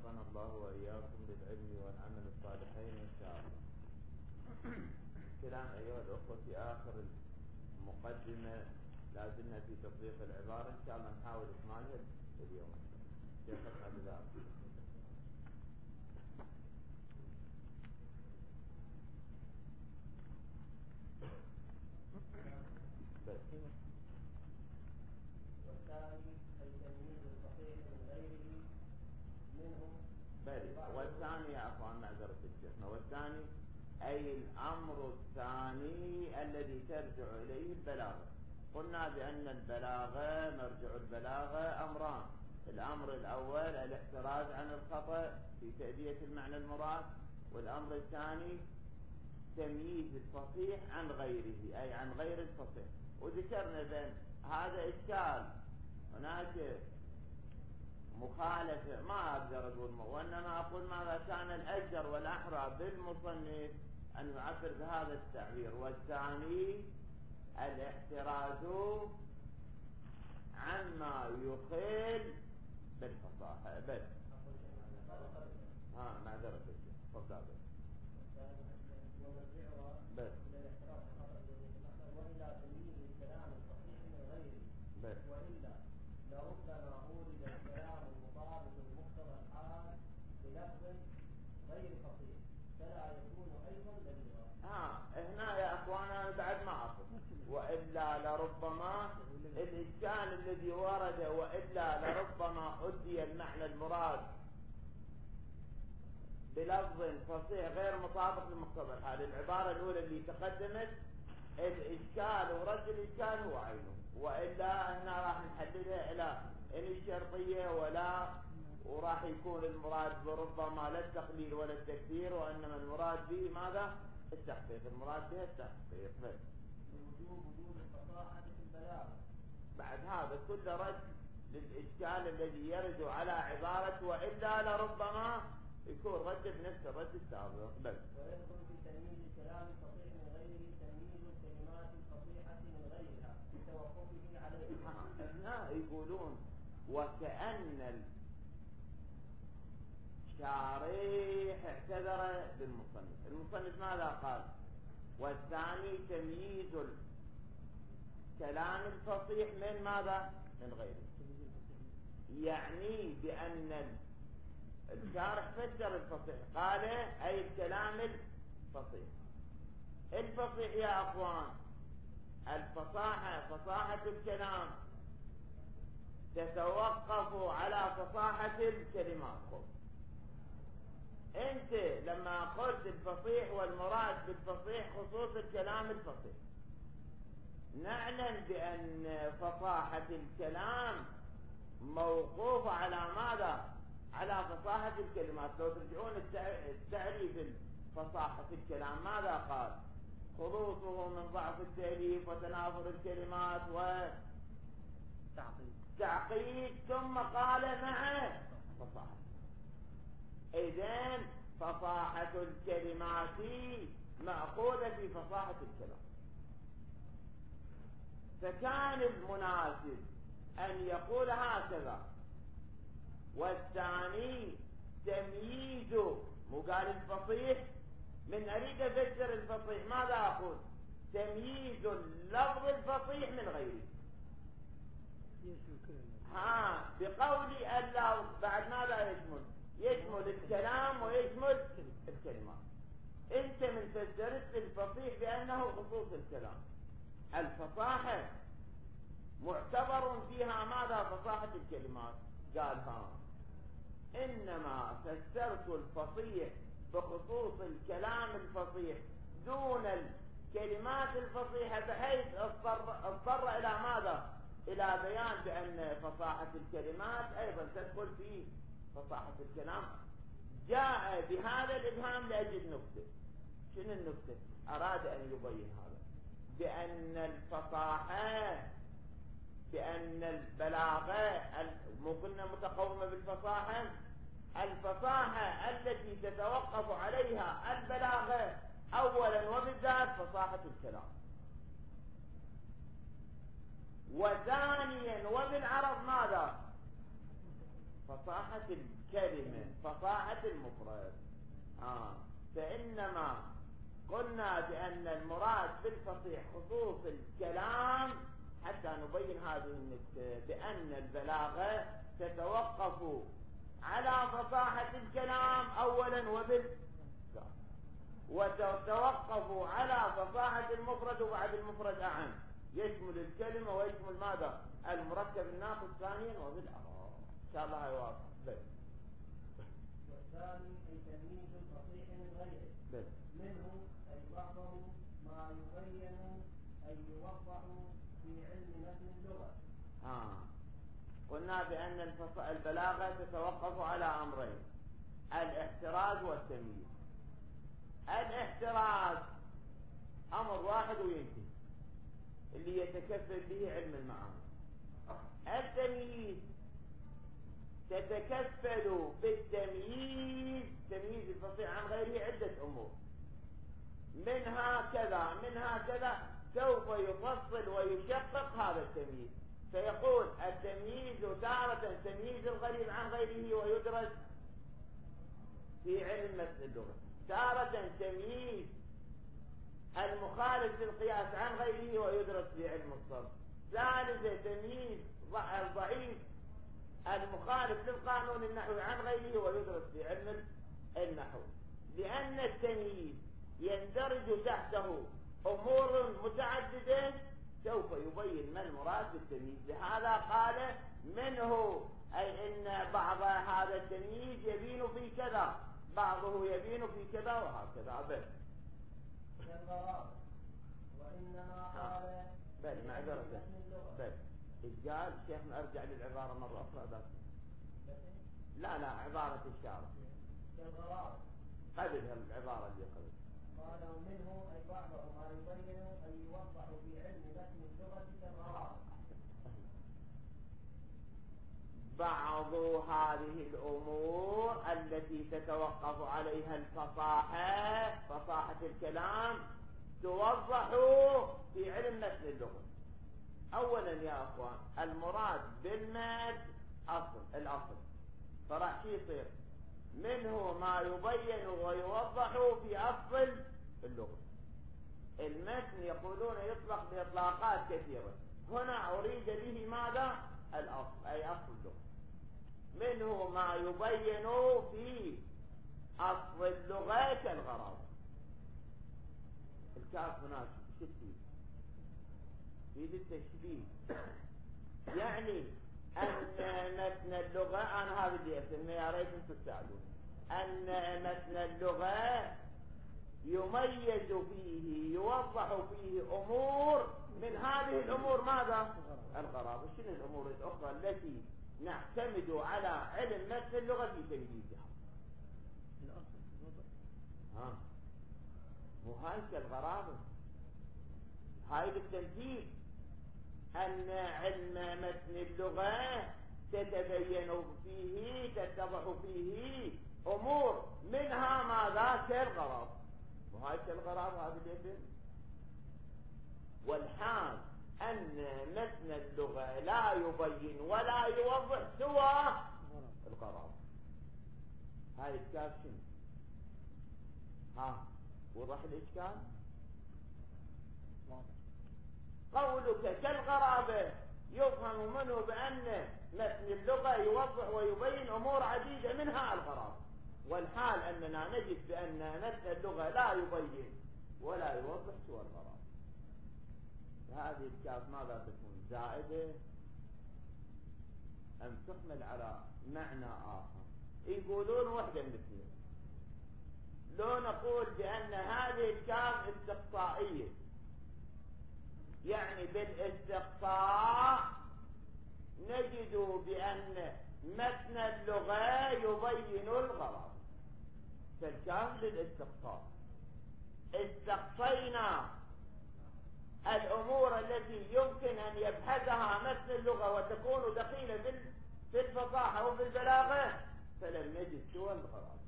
وفقنا الله وإياكم للعلم والعمل الصالحين إن شاء الله. كلام أيها الأخوة في آخر المقدمة، لازلنا في تطبيق العبارة، إن شاء الله نحاول إكمالها اليوم. كيف أفعل ذلك؟ والثاني أي تمييز الصحيح من غيره منه. بل والثاني يا أخوان معذرة الشيخنا، والثاني أي الأمر الثاني الذي ترجع إليه البلاغة. قلنا بأن البلاغة مرجع البلاغة أمران: الأمر الأول الاحتراز عن الخطأ في تأدية المعنى المراد، والأمر الثاني تمييز الفصيح عن غيره أي عن غير الفصيح. وذكرنا بأن هذا إشكال، هناك مخالفة، ما أقدر أقول وإنما أقول ماذا كان الأجدر والأحرى بالمصنف أن يعبر بهذا التعبير: والثاني الاحتراز عما يخل بالفصاحة. بل معذرة الشيخ تفضل. بل وإلى تمييز الكلام الصحيح من غيره، وإلا لربما أورد الكلام المطابق لمقتضى الحال بلفظ غير فصيح فلا يكون أيضا دليلا. هنا يا أخوانا بعد ما أقول وإلا لربما، الإشكال الذي ورد وإلا لربما أدي المعنى المراد بلفظ فصيح غير مطابق لمقتضى الحال. العبارة الأولى اللي تقدمت الإشكال ورد الإشكال هو عينه، وإلا هنا راح نحددها إلى إن الشرطية ولا، وراح يكون المراد بربما لا التقليل ولا التكثير، وإنما المراد به ماذا؟ التحقيق، المراد به التحقيق. وجود الفصاحة في البلاغة. بعد هذا كل رد للإشكال الذي يرد على عبارة وإلا لربما يكون رد بنفس الرد السابق. ويدخل في تمييز الكلام الفصيح من غيره تمييز الكلمات الفصيحة من غيرها بتوقفه عليها. هنا يقولون وكأن الشارح اعتذر للمصنف. المصنف ماذا قال؟ والثاني تمييز الكلام الفصيح من ماذا؟ من غيره. يعني بأن الشارح فسر الفصيح، قال أي الكلام الفصيح. الفصيح يا أخوان، الفصاحة، فصاحة الكلام تتوقف على فصاحة الكلمات. انت لما قلت الفصيح والمراد بالفصيح خصوص الكلام الفصيح، نعلم بأن فصاحة الكلام موقوفة على ماذا؟ على فصاحة الكلمات. لو ترجعون التعريف الفصاحة في الكلام ماذا قال؟ خلوصه من ضعف التأليف وتنافر الكلمات وتعقيد، ثم قال مع فصاحة. إذن فصاحة الكلمات مأخوذة في فصاحة الكلام، فكان المناسب أن يقول هكذا: والثاني تمييز، مو قال الفصيح، من أريد أفسر الفصيح ماذا أقول؟ تمييز اللفظ الفصيح من غيره. بقولي الله بعد ماذا يشمل؟ يشمل الكلام ويشمل الكلمات. انت من فسرت الفصيح بأنه خصوص الكلام. الفصاحة معتبر فيها ماذا؟ فصاحة الكلمات. قال إنما فسرت الفصيح بخصوص الكلام الفصيح دون الكلمات الفصيحة، بحيث اضطر إلى ماذا؟ إلى بيان بأن فصاحة الكلمات أيضا تدخل في فصاحة الكلام. جاء بهذا الإبهام لأجل نكتة. شنو النكتة؟ أراد أن يبين هذا بأن الفصاحة، بأن البلاغة مو قلنا متقومة بالفصاحة، الفصاحة التي تتوقف عليها البلاغة أولا وبالذات فصاحة الكلام، وثانيا وبالعرض ماذا؟ فصاحة الكلمة، فصاحة المفرد. فإنما قلنا بأن المراد بالفصيح خصوص الكلام حتى نبين هذه النكتة، بأن البلاغة تتوقف على فصاحة الكلام أولا وتتوقف على فصاحة المفرد، وبعد المفرد أعم يشمل الكلمة ويشمل ماذا؟ المركب الناقص ثانيا وبالأعراب. إن شاء الله يواصل. والثاني أي تمييز الفصيح من غيره، منه أي بعضه ما يبين أي يوضح في علم متن اللغة. قلنا بأن البلاغة تتوقف على أمرين: الاحتراز والتمييز. الاحتراز أمر واحد وينتهي، اللي يتكفل به علم المعاني. التمييز تتكفل بالتمييز، تمييز الفصيح عن غيره، عدة أمور، منها كذا سوف يفصل ويشقق هذا التمييز، فيقول التمييز تارة تمييز الغريب عن غيره ويدرس في علم متن اللغة، تارة تمييز المخالف للقياس عن غيره ويدرس في علم الصرف، ثالثة تمييز الضعيف المخالف للقانون النحوي عن غيره ويدرس في علم النحو. لأن التمييز يندرج تحته أمور متعددة سوف يبين ما المراد بالتمييز. لهذا قال منه أي إن بعض هذا التمييز يبين في كذا، بعضه يبين في كذا وهكذا. كالغرابة، وإنما قال معذرة إذ قال شيخنا أرجع للعبارة مرة أخرى بس. لا عبارة الشارع كالغرابة قبل العبارة اللي قبل. قال منه أي بعضه ما يبين أي يوضح في علم متن اللغة كالغرابة. بعض هذه الأمور التي تتوقف عليها الفصاحة، فصاحة الكلام، توضح في علم متن اللغة. أولا يا أخوان، المراد بالمتن الأصل، فراح يصير منه ما يبين ويوضح في أصل اللغة. المتن يقولون يطلق بإطلاقات كثيرة، هنا أريد به ماذا؟ الأصل، أي أصل اللغة. منه ما يبين في أصل اللغة كالغرابة. الكاف هناك شتي في التشبيه، يعني أن متن اللغة، أنا هذا اللي أسميه، يا ريت أنتم تساعدون، أن متن اللغة يميز فيه، يوضح فيه أمور، من هذه الأمور ماذا؟ الغرابة. شنو الأمور الأخرى التي نعتمد على علم متن اللغة في تمييزها؟ مو هاي كالغرابة، هاي بالتمثيل، أن علم متن اللغة تتبين فيه، تتضح فيه أمور، منها ماذا؟ كالغرابة. وهاي كالغرابة هذا الاسم. والحال أن متن اللغة لا يبين ولا يوضح سوى الغرابة. هاي الكاف شنو؟ وضح الإشكال؟ قولك كالغرابة يفهم منه بأن متن اللغة يوضح ويبين أمور عديدة منها الغرابة، والحال أننا نجد بأن متن اللغة لا يبين ولا يوضح سوى الغرابة. هذه الكاف ماذا تكون؟ زائدة أم تحمل على معنى آخر؟ يقولون وحدة من الاثنين. لو نقول بأن هذه الكاف استقصائية، يعني بالاستقصاء نجد بأن متن اللغة يبين الغرابة، فالكاف للاستقصاء. استقصينا الأمور التي يمكن أن يبحثها متن اللغة وتكون دخيلة في الفصاحة وفي البلاغة، فلم نجد سوى الغرابة.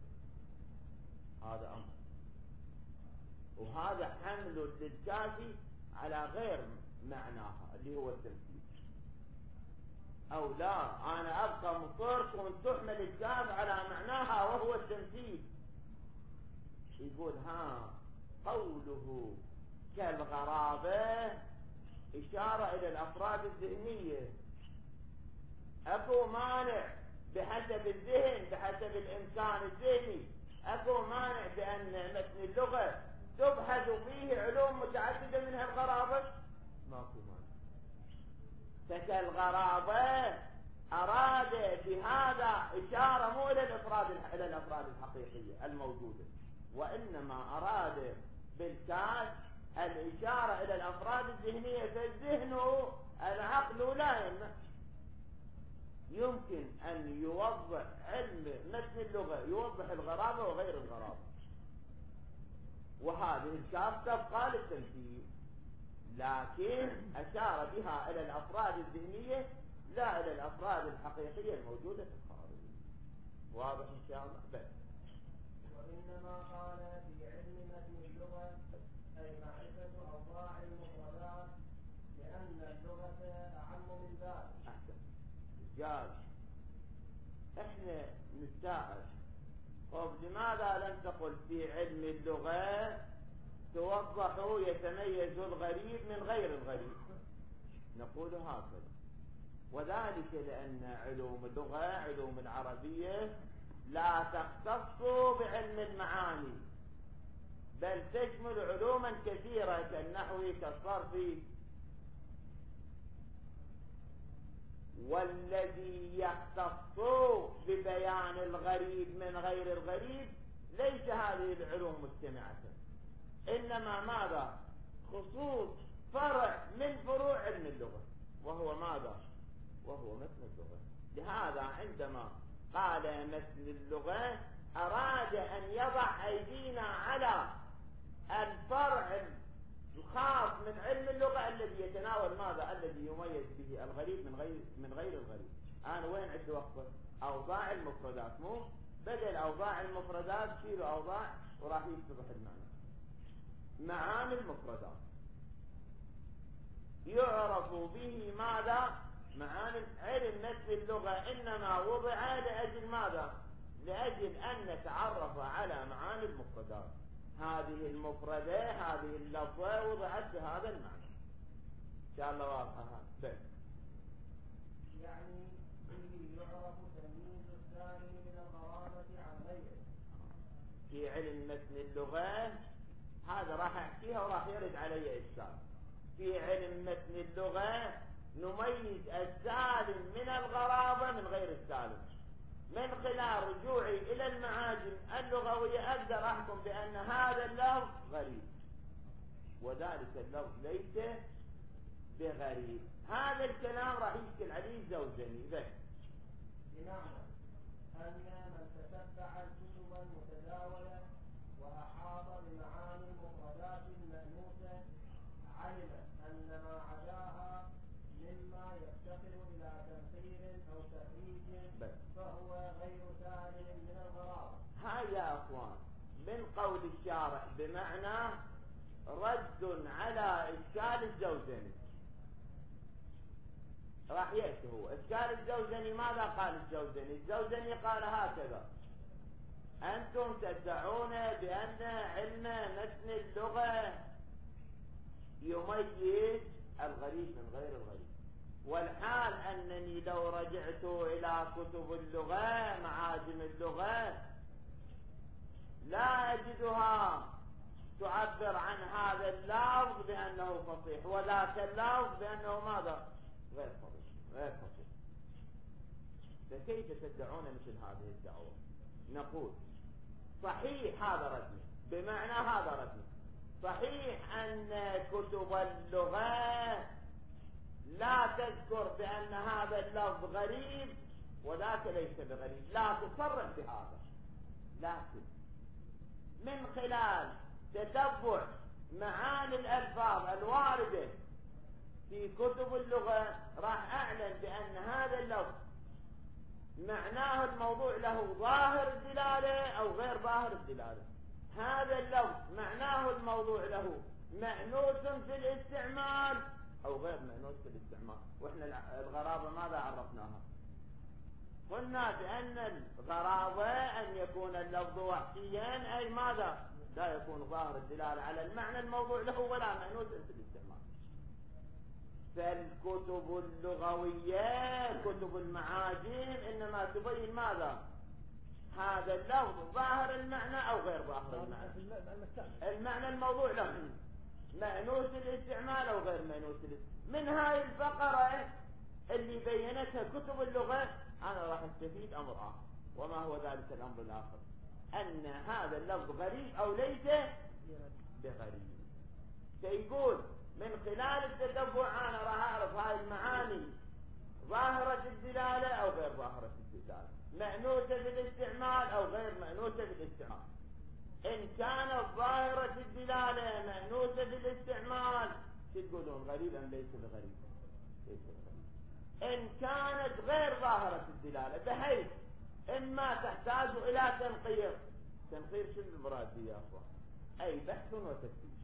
هذا أمر، وهذا حمل للكافي على غير معناها اللي هو التمثيل. أو لا، أنا أبقى مصر كون تحمل الكاف على معناها وهو التمثيل. يقول قوله كالغرابة إشارة إلى الأفراد الذهنية. أكو مانع بحسب الذهن، بحسب الإمكان الذهني، أكو مانع بأن متن اللغة تبحث فيه علوم متعددة منها الغرابة؟ ماكو مانع. فكالغرابة أراد بهذا إشارة مو إلى الأفراد الحقيقية الموجودة، وإنما أراد بالكاف الإشارة إلى الأفراد الذهنية. فالذهن العقل لا يمكن أن يوضح علم متن اللغة، يوضح الغرابة وغير الغرابة، وهذه الكاف تبقى للتمثيل، لكن أشار بها إلى الأفراد الذهنية لا إلى الأفراد الحقيقية الموجودة في الخارج. واضح إن شاء الله؟ بس. وإنما قال في علم متن اللغة أي معرفة أوضاع المفردات، لأن اللغة أعم من ذلك. أحسن. جاز. إحنا نتساءل، طب لماذا لم تقل في علم اللغة توضح يتميز الغريب من غير الغريب؟ نقول هكذا، وذلك لأن علوم اللغة، علوم العربية، لا تختص بعلم المعاني، بل تشمل علوما كثيرة كالنحو كالصرف. والذي يختص ببيان الغريب من غير الغريب ليس هذه العلوم مجتمعة، إنما ماذا؟ خصوص فرع من فروع علم اللغة، وهو ماذا؟ وهو متن اللغة. لهذا عندما قال متن اللغة أراد أن يضع أيدينا على الفرع الخاص من علم اللغة الذي يتناول ماذا؟ الذي يميز به الغريب من غير الغريب. أنا وين عندي وقفة؟ أوضاع المفردات، مو بدل أوضاع المفردات شيلوا أوضاع وراح يتضح المعنى. معاني المفردات يعرف به ماذا؟ معاني. علم متن اللغة إنما وضع لأجل ماذا؟ لأجل أن نتعرف على معاني المفردات. هذه المفردة، هذه اللفظة وضعت بهذا المعنى. إن شاء الله واضحة. بس يعني به يعرف تمييز الثاني من الغرابة عن غيره. في علم متن اللغة هذا راح أحكيها وراح يرد علي إشكال. في علم متن اللغة نميز السالم من الغرابة من غير السالم من خلال رجوعي إلى المعاجم اللغوية. أقدر أحكم بأن هذا اللفظ غريب وذلك اللفظ ليس بغريب. هذا الكلام راح يشكل عليه الزوجاني. بس بمعنى أن من تتبع الكتب المتداولة وأحاط بمعاني المفردات المأنوسة علم أن ما عداها مما يفتقر إلى تمثيل أو تخريج فهو غير سالم من الغرابة. هاي يا أخوان من قول الشارع بمعنى رد على إشكال الزوجاني. راح يأتي هو إشكال الزوجاني. ماذا قال الزوجاني؟ الزوجاني قال هكذا: أنتم تدعون بأن علم متن اللغة يميز الغريب من غير الغريب، والحال أنني لو رجعت إلى كتب اللغة معاجم اللغة لا أجدها تعبر عن هذا اللفظ بأنه فصيح وذاك اللفظ بأنه ماذا؟ غير فصيح. فكيف تدعون مثل هذه الدعوة؟ نقول صحيح هذا ردنا، بمعنى هذا ردنا صحيح أن كتب اللغة لا تذكر بأن هذا اللفظ غريب وذاك ليس بغريب، لا تصرح بهذا، لكن من خلال تتبع معاني الألفاظ الواردة في كتب اللغة راح أعلن بأن هذا اللفظ معناه الموضوع له ظاهر الدلالة أو غير ظاهر الدلالة. هذا اللفظ معناه الموضوع له مأنوس في الاستعمال أو غير مأنوس في الاستعمال. وإحنا الغرابة ماذا عرفناها؟ قلنا بأن الغرابة أن يكون اللفظ وحشيا، أي ماذا؟ لا يكون ظاهر الدلالة على المعنى الموضوع له ولا مأنوس في الاستعمال. فالكتب اللغوية كتب المعاجم إنما تبين ماذا؟ هذا اللفظ ظاهر المعنى أو غير ظاهر المعنى، المعنى الموضوع له مأنوس الاستعمال أو غير مأنوس الاستعمال. من هاي الفقرة اللي بينتها كتب اللغة أنا راح استفيد أمر آخر، وما هو ذلك الأمر الآخر؟ أن هذا اللفظ غريب أو ليس بغريب. سيقول من خلال التتبع أنا راح أعرف هاي المعاني ظاهرة الدلالة أو غير ظاهرة الدلالة، مأنوسة بالاستعمال أو غير مأنوسة بالاستعمال. إن كانت ظاهرة الدلالة مأنوسة بالاستعمال تقولون غريب أم ليس بغريب؟ ليس بغريب. إن كانت غير ظاهرة الدلالة بحيث إما تحتاج إلى تنقير. تنقير شو المراد به يا أخوان؟ أي بحث وتفتيش.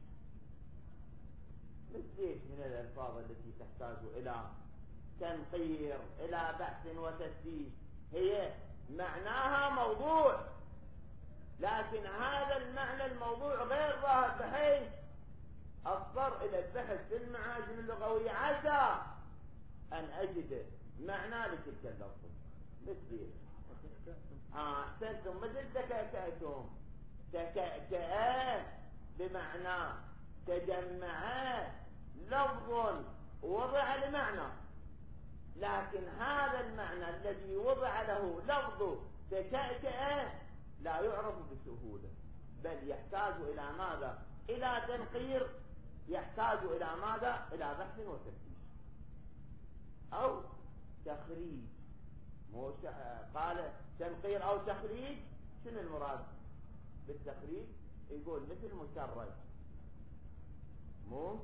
مثل من الألفاظ التي تحتاج إلى تنقير إلى بحث وتفتيش، هي معناها موضوع، لكن هذا المعنى الموضوع غير ظاهر بحيث أضطر إلى البحث في المعاجم اللغوية عسى أن أجد معنى لتلك اللفظة. مثل أحسنتم، مثل تكأكأتم. تكأكأ بمعنى تجمع، لفظ وضع لمعنى، لكن هذا المعنى الذي وضع له لفظ تكأكأ لا يعرف بسهولة، بل يحتاج إلى ماذا؟ إلى تنقير، يحتاج إلى ماذا؟ إلى بحث وتفتيش أو تخريج. قال تنقير أو تخريج، شنو المراد بالتخريج؟ يقول مثل مسرج، مو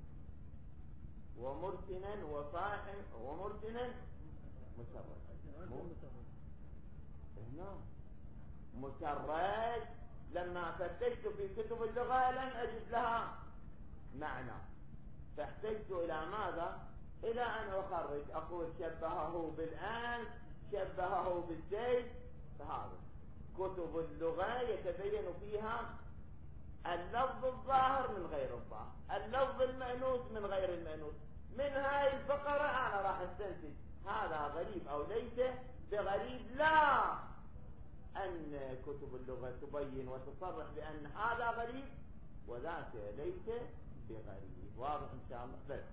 ومرتنا وصاحم ومرتنا مسرج، مو هنا مسرج. لما فتشت في كتب اللغة لم أجد لها معنى، فاحتجت إلى ماذا؟ إلى أن أخرج، أقول شبهه بالأنف، شبهه بالسيف. فهذا كتب اللغة يتبين فيها اللفظ الظاهر من غير الظاهر، اللفظ المأنوس من غير المأنوس. من هاي الفقرة أنا راح استنتج هذا غريب أو ليس بغريب. لا أن كتب اللغة تبين وتصرح بأن هذا غريب وذاك ليس بغريب. واضح إن شاء الله؟ بس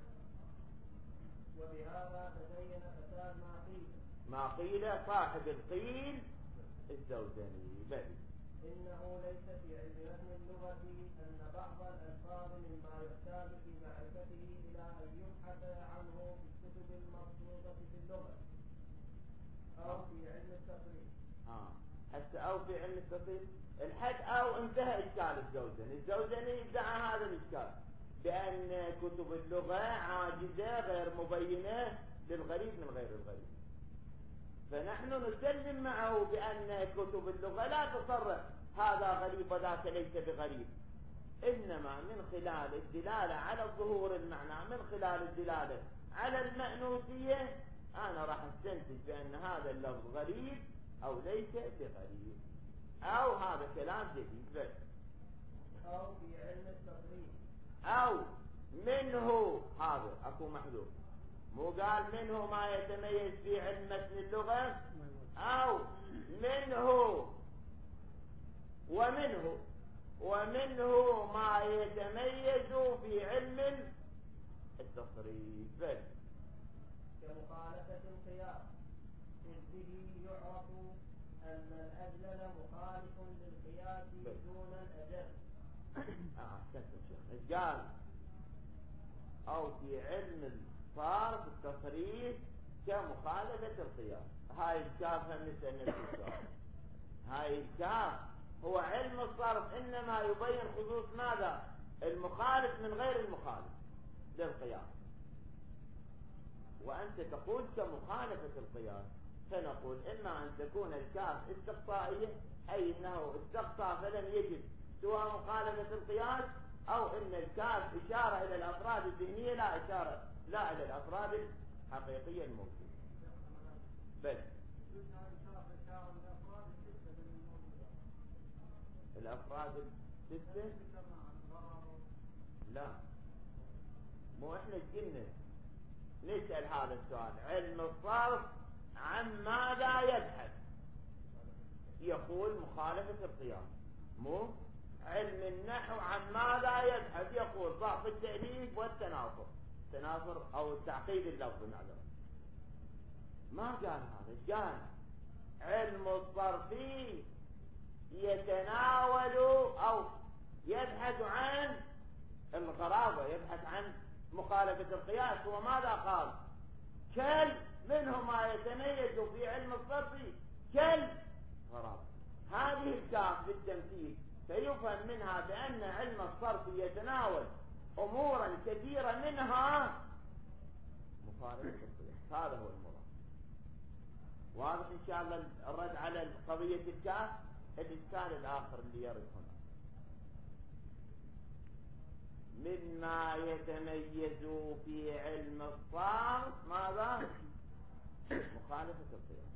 وبهذا تبين فساد ما قيل صاحب القيل الزوجاني. بل إنه ليس في علم فهم اللغة أن بعض الألفاظ مما يحتاج في معرفته إلى أن يبحث عنه في الكتب المرصوصة في اللغة أو في علم التصريف. حتى أو في علم التصريف الحد أو انتهى إشكال الزوجاني. الزوجاني ادعى هذا الإشكال بأن كتب اللغة عاجزة غير مبينة للغريب من غير الغريب، فنحن نسلم معه بأن كتب اللغة لا تصرح هذا غريب وذاك ليس بغريب، إنما من خلال الدلالة على ظهور المعنى، من خلال الدلالة على المأنوسية، أنا راح استنتج بأن هذا اللفظ غريب أو ليس بغريب، أو هذا كلام جديد. بس أو في علم التصريف، أو منه، هذا أكو محذوف، مو قال منه ما يتميز في علم متن اللغة، أو منه ومنه ما يتميز في علم التصريف. بس كمخالفة القياس، إذ به يعرف أن الأجل مخالف للقياس دون الأجل. أحسنتم شيخ. قال أو في علم الصرف التصريف كمخالفة القياس. هاي الكاف مثل السؤال. هاي الكاف هو علم الصرف، إنما يبين خصوص ماذا؟ المخالف من غير المخالف للقياس. وأنت تقول كمخالفة القياس، فنقول إما أن تكون الكاف استقصائية، أي أنه استقصى فلم يجد سوى مخالفة القياس، أو إن الكاف إشارة إلى الأفراد الذهنية لا إلى الأفراد الحقيقية الموجودة. بس الأفراد الستة لا، مو إحنا قلنا نسأل هذا السؤال. علم الصرف عن ماذا يبحث؟ يقول مخالفة القياس. مو علم النحو عن ماذا يبحث؟ يقول ضعف التأليف والتناصر، تناصر أو التعقيد اللفظي معذرة. ما قال هذا، قال علم الصرف يتناول أو يبحث عن الغرابة، يبحث عن مخالفة القياس. هو ماذا قال؟ كل منه ما يتميز في علم الصرف كل غرابة. هذه الكاف للتمثيل فيفهم منها بأن علم الصرف يتناول أمورا كثيرة منها مخالفة القياس. هذا هو المراد. واضح إن شاء الله الرد على قضية الكاف. الإشكال الآخر اللي يرد هنا مما يتميز في علم الصرف ماذا؟ مخالفة القياس.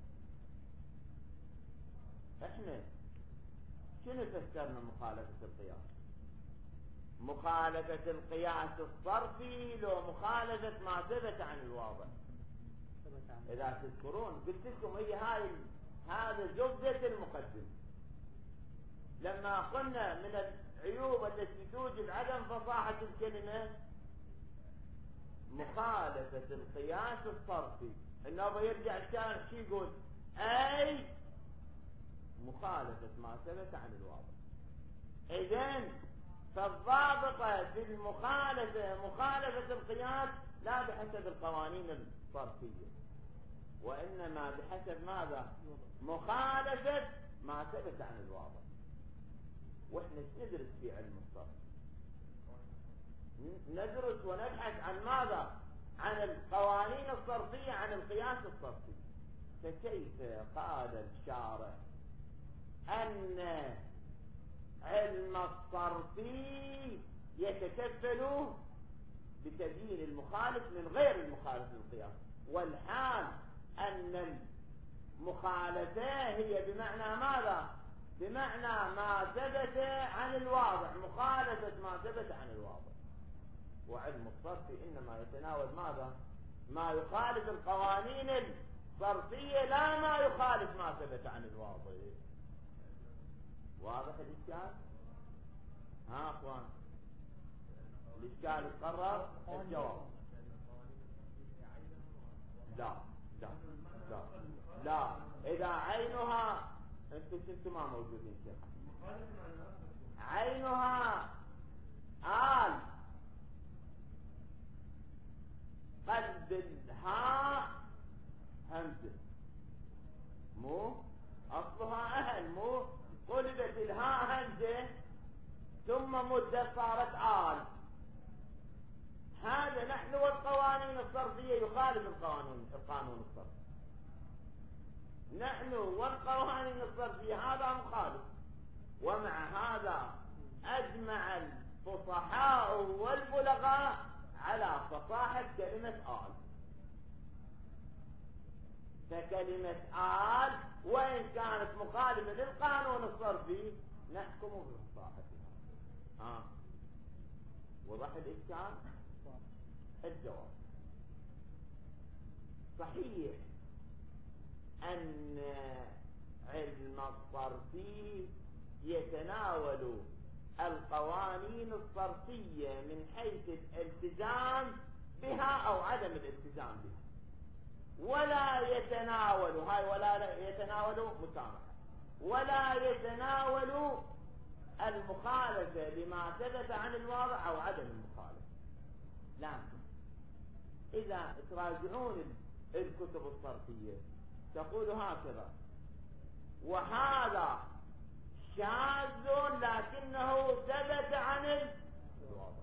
احنا شنو فسرنا مخالفة القياس؟ مخالفة القياس الصرفي لو مخالفة ما ثبت عن الواضح. إذا تذكرون قلت لكم هذا زبدة المقدمة لما قلنا من العيوب التي توجب عدم فصاحة الكلمة مخالفة القياس الصرفي. إنه يرجع الشارح شو يقول؟ أي مخالفة ما ثبت عن الواضح. إذن فالضابطة في المخالفة مخالفة القياس لا بحسب القوانين الصرفية، وإنما بحسب ماذا؟ مخالفة ما ثبت عن الواضح. وإحنا ندرس في علم الصرف، ندرس ونبحث عن ماذا؟ عن القوانين الصرفية، عن القياس الصرفي. فكيف قال الشارع أن علم الصرف يتكفل بتبيين المخالف من غير المخالف للقياس، والحال أن المخالفة هي بمعنى ماذا؟ بمعنى ما ثبت عن الواضح، مخالفة ما ثبت عن الواضح. وعلم الصرف إنما يتناول ماذا؟ ما يخالف القوانين الصرفية لا ما يخالف ما ثبت عن الواضح. واضح الإشكال؟ ها أخوان، الإشكال تقرر؟ الجواب لا لا لا لا. إذا عينها انتم ما موجودين شيخ. عينها آل قد الهاء همزة، مو أصلها أهل، مو قلبت الهاء همزة ثم مدة صارت آل. هذا نحن والقوانين الصرفية يخالف القانون الصرفي. نحن والقوانين الصرفية هذا مخالف. ومع هذا أجمع الفصحاء والبلغاء على فصاحة كلمة آل. فكلمة آل وإن كانت مخالفة للقانون الصرفي نحكم بفصاحتها. وضح الإشكال؟ الجواب صحيح أن علم الصرف يتناول القوانين الصرفية من حيث الالتزام بها أو عدم الالتزام بها، ولا يتناول مسامحة، ولا يتناول المخالفة لما ثبت عن الواضح أو عدم المخالفة. لكن إذا تراجعون الكتب الصرفية تقول هكذا: وهذا شاذ لكنه ثبت عن الواضح.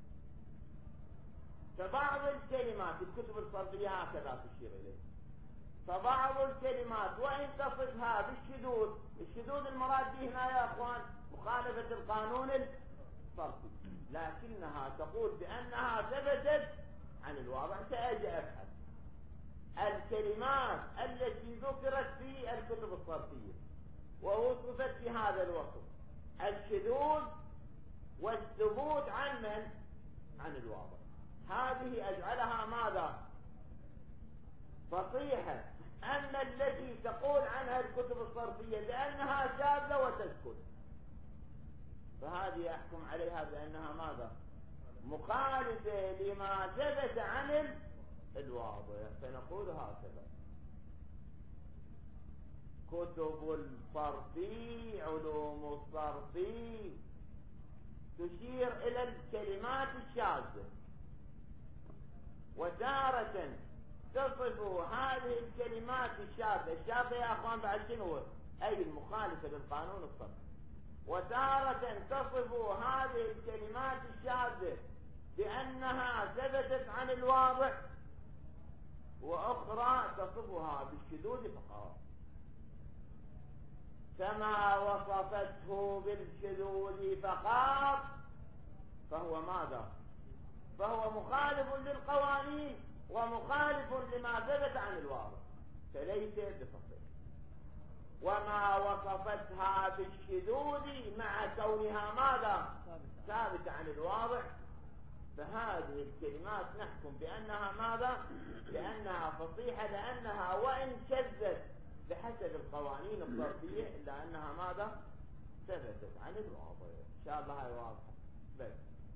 فبعض الكلمات الكتب الصرفية هكذا تشير إليه. فبعض الكلمات وإن تصفها بالشذوذ، الشذوذ المراد به هنا يا أخوان مخالفة القانون الصرفي، لكنها تقول بأنها ثبتت عن الواضع. سأجي أبحث الكلمات التي ذكرت في الكتب الصرفية ووصفت في هذا الوصف، الشذوذ والثبوت عن من؟ عن الواضع. هذه أجعلها ماذا؟ فصيحة. أما التي تقول عنها الكتب الصرفية بأنها شاذة وتسكت، فهذه يحكم عليها بأنها ماذا؟ مخالفة لما ثبت عن الواضع. فنقول هكذا: كتب الصرفي، علوم الصرفي تشير إلى الكلمات الشاذة، وتارة تصف هذه الكلمات الشاذة. الشاذة يا أخوان بعد شنو؟ أي المخالفة للقانون الصرفي. وتارة تصف هذه الكلمات الشاذة بأنها ثبتت عن الواضع، وأخرى تصفها بالشذوذ فقط. كما وصفته بالشذوذ فقط فهو ماذا؟ فهو مخالف للقوانين ومخالف لما ثبت عن الواضع، فليس بصحيح. وما وصفتها بالشذوذ مع كونها ماذا؟ ثابتة عن الواضع، فهذه الكلمات نحكم بأنها ماذا؟ بأنها فصيحة، لأنها وإن شذت بحسب القوانين الصرفية إلا أنها ماذا؟ ثبتت عن الواضع. إن شاء الله هاي واضحة. بس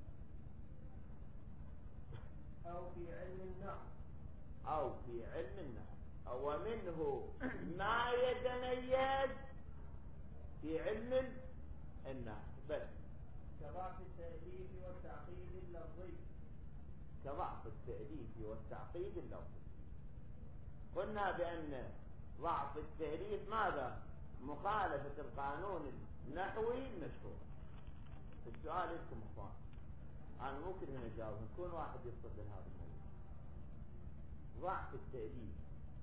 أو في علم النحو، أو في علم النحو، ومنه ما يتميز في علم النحو. بس كضعف التأليف والتعقيد اللفظي. كضعف التأليف والتعقيد اللفظي. قلنا بأن ضعف التأليف ماذا؟ مخالفة القانون النحوي المشهور. السؤال لكم اخوان، انا ممكن ان اجاوب، يكون واحد يتصل بهذا الموضوع. ضعف التأليف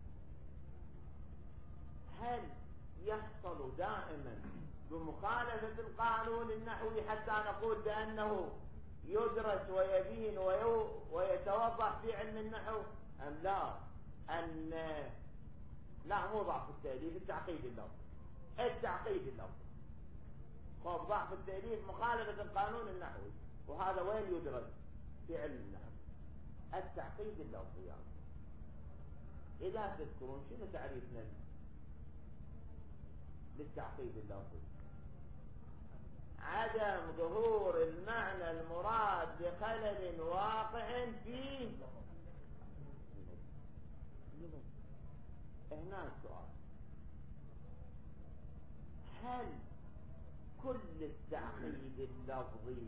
هل يحصل دائما بمخالفة القانون النحوي حتى نقول بأنه يدرس ويبين ويتوضح في علم النحو، أم لا؟ لا، مو ضعف التأليف، التعقيد اللفظي. التعقيد اللفظي. خب ضعف التأليف مخالفة القانون النحوي، وهذا وين يدرس؟ في علم النحو. التعقيد اللفظي يعني. إذا تذكرون شنو تعريفنا للتعقيد اللفظي؟ عدم ظهور المعنى المراد بخلل واقع فيه. هنا السؤال: هل كل التعقيد اللفظي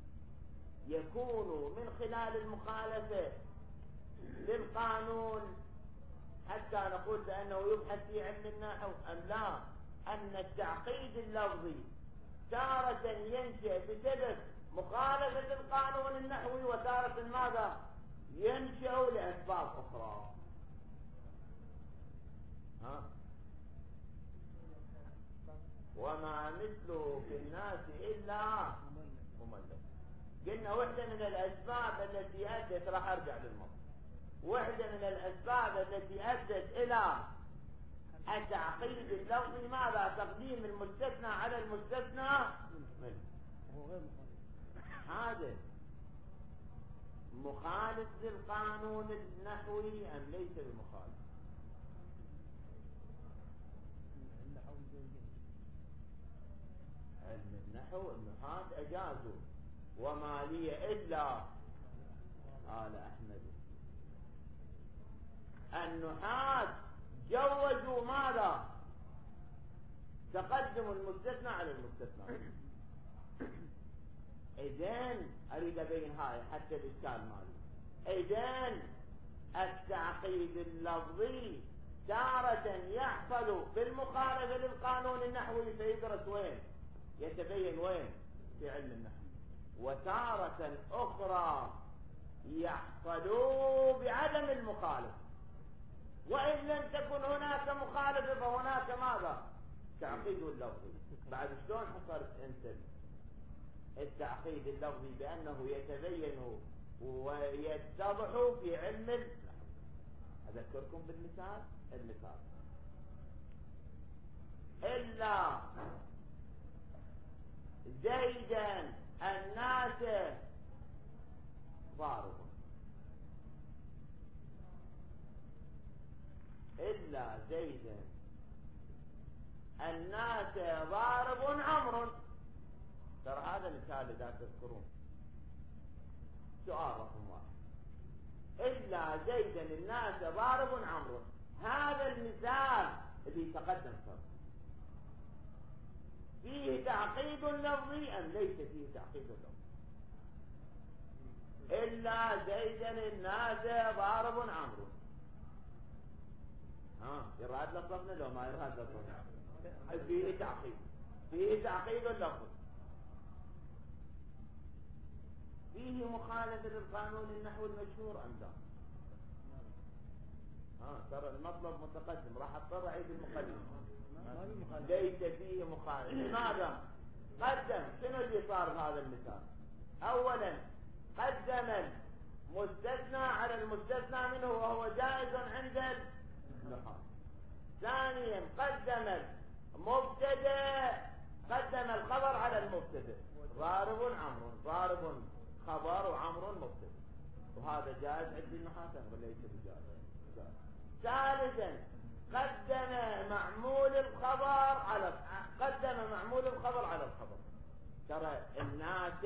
يكون من خلال المخالفة للقانون حتى نقول بأنه يبحث في علم النحو، أم لا؟ أن التعقيد اللفظي تارة ينشأ بسبب مخالفة القانون النحوي، وتارة ماذا؟ ينشأ لأسباب أخرى. وما مثله في الناس إلا مملك. قلنا واحدة من الأسباب التي أدت، راح أرجع للموضوع، واحدة من الأسباب التي أدت إلى التعقيد اللفظي ماذا؟ تقديم المستثنى على المستثنى منه. هذا مخالف للقانون النحوي أم ليس بمخالف؟ علم النحو النحاة أجازوا، وما لي إلا آل أحمد. النحاة جوزوا ماذا؟ تقدم المستثنى على المستثنى. إذن أريد أبين هاي حتى الإشكال مالي. إذن التعقيد اللفظي تارة يحصل بالمخالفة للقانون النحوي، فيدرس وين؟ يتبين وين؟ في علم النحو. وتارة أخرى يحصل بعدم المخالفة، وإن لم تكن هناك مخالفة فهناك ماذا؟ تعقيد اللفظي. بعد شلون حصلت أنت التعقيد اللفظي بأنه يتبين ويتضح في علم النحو. أذكركم بالمثال. المثال: إلا زيدا الناس ضارب. إلا زيدا الناس ضارب عمرو. ترى هذا المثال إذا تذكرون. سؤال رقم 1: إلا زيدا الناس ضارب عمرو. هذا المثال اللي تقدم صار فيه تعقيد لفظي أم ليس فيه تعقيد لفظي؟ إلا زيدا الناس ضارب عمرو. يراد لفظنا لو ما يراد لفظنا؟ فيه تعقيد. فيه تعقيد لفظي. فيه مخالفة للقانون النحو المشهور أم لا؟ ترى المطلب متقدم، راح اضطر اعيد المقدمة. ليس فيه مخالفة. لماذا؟ قدم شنو اللي صار بهذا المثال؟ أولا قدم المستثنى على المستثنى منه وهو جائز عند النحاة. ثانيا قدم الخبر على المبتدأ. ضارب عمرو، ضارب خبر وعمرو مبتدأ، وهذا جائز عند النحاة وليس بجائز. ثالثا قدم معمول الخبر على الخبر. ترى الناس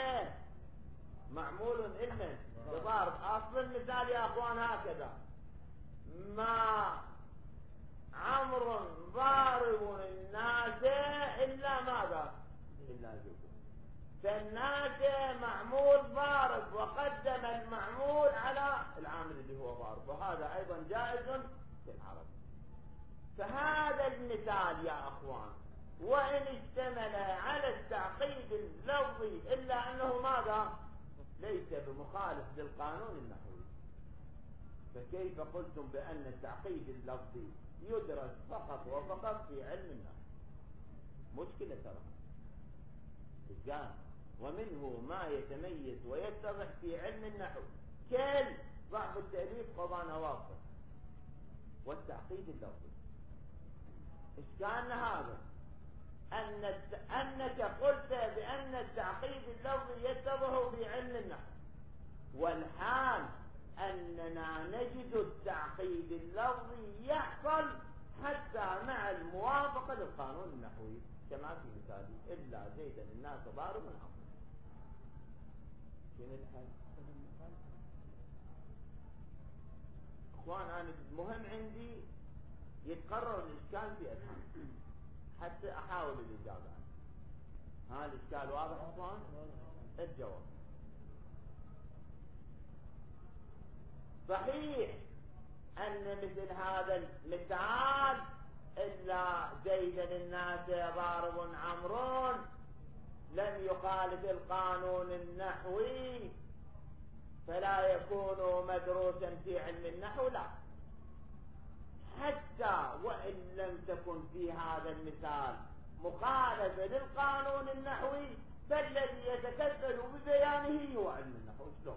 معمول إلمن بضارب. أصل المثال يا أخوان هكذا: ما عمرو ضارب الناس إلا ماذا؟ إلا زيد. فالناس معمول ضارب وقدم المعمول على العامل اللي هو ضارب، وهذا أيضا جائز في العرب. فهذا المثال يا أخوان وإن اشتمل على التعقيد اللفظي إلا أنه ماذا؟ ليس بمخالف للقانون النحوي. فكيف قلتم بأن التعقيد اللفظي يدرس فقط وفقط في علم النحو؟ مشكلة ترى. رجال ومنه ما يتميز ويتضح في علم النحو كل ضعف التأليف قضى نواصب والتعقيد اللفظي. إشكالنا هذا أنك قلت بأن التعقيد اللفظي يتضح في علم النحو، والحال أننا نجد التعقيد اللفظي يحصل حتى مع الموافقة للقانون النحوي، كما في مثالي: إلا زيدا الناس ضارب عمرو. شنو الحل؟ اخوان انا المهم عندي يتقرر الاشكال في افهام حتى احاول الاجابه. ها الاشكال واضح اخوان؟ الجواب: صحيح ان مثل هذا المثال إلا زيدا الناس ضارب عمرو لم يخالف القانون النحوي فلا يكون مدروسا في علم النحو. لا، حتى وإن لم تكن في هذا المثال مخالفة للقانون النحوي فالذي يتكفل ببيانه هو علم النحو. شلون؟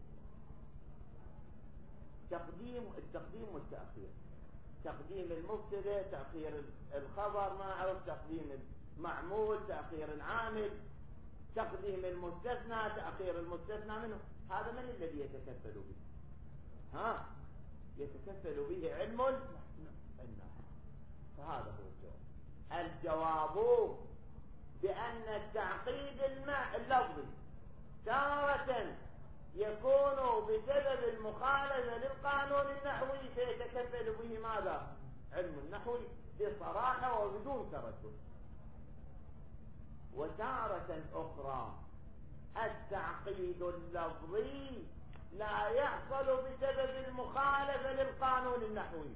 التقديم والتأخير، تقديم المبتدا، تأخير الخبر، ما أعرف، تقديم المعمول، تأخير العامل، تقديم المستثنى، تأخير المستثنى منه. هذا من الذي يتكفل به؟ يتكفل به علم النحو. فهذا هو الجواب بأن التعقيد اللفظي تارة يكون بسبب المخالفة للقانون النحوي فيتكفل به ماذا؟ علم النحو بصراحة وبدون تردد. وتارة أخرى التعقيد اللفظي لا يحصل بسبب المخالفة للقانون النحوي،